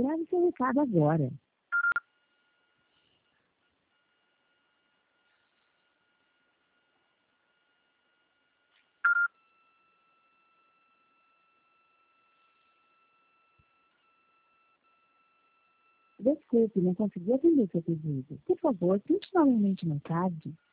Grave seu recado agora. Desculpe, não consegui atender seu pedido. Por favor, tente novamente mais tarde.